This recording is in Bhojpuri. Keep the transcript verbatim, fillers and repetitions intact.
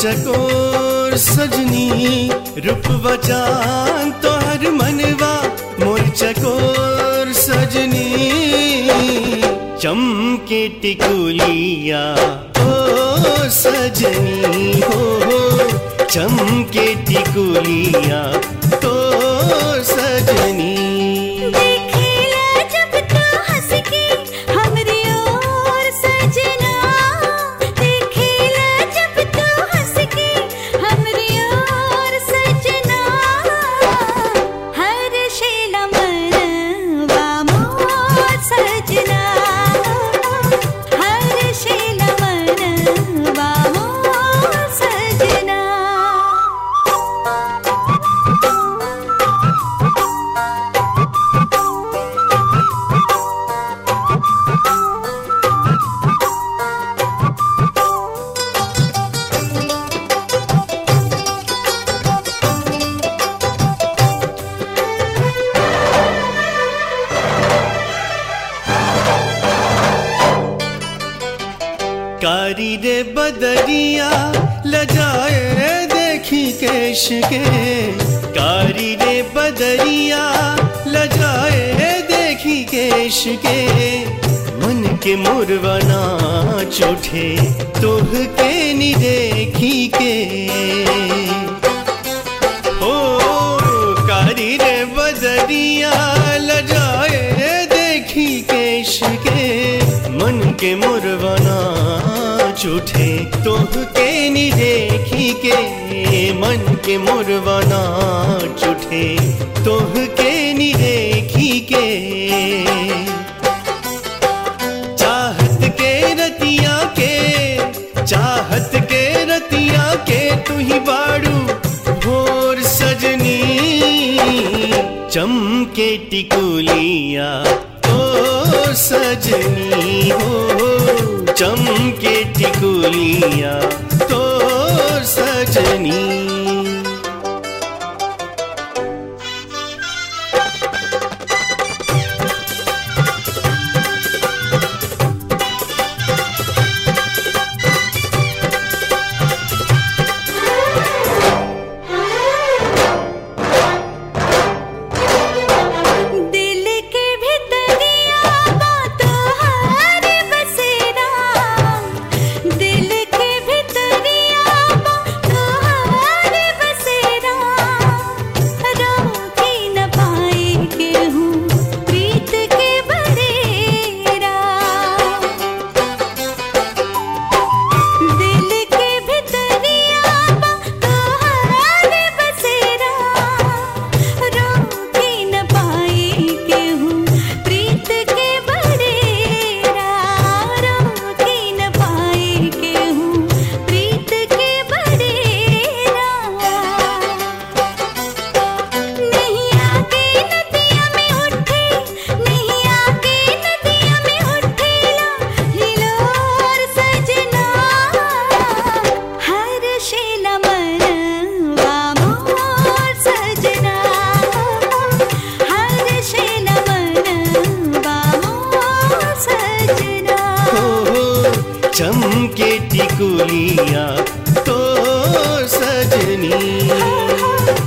चकोर सजनी रूपवा चान तोहर मनवा मोर चकोर सजनी चमके टिकुलिया ओ सजनी हो हो चमके टिकुलिया तो सजनी कारी रे बदरिया लजाए देखी केश के कारी रे बदरिया लजाए देखी केश के मन के मुरवना चोठे तोह के नी देखी के ओ कारी रे बदरिया लजाए देखी केश के मन के मुरवना झूठे तोह के नी देखी के मन के मुरवना झूठे तोह के नी देखी के चाहत के रतिया के चाहत के रतिया के तू ही बाड़ू भोर सजनी चमके टिकुलिया ओ सजनी हो चमके टिकुलिया तो सजनी चमके टिकुलिया तो सजनी।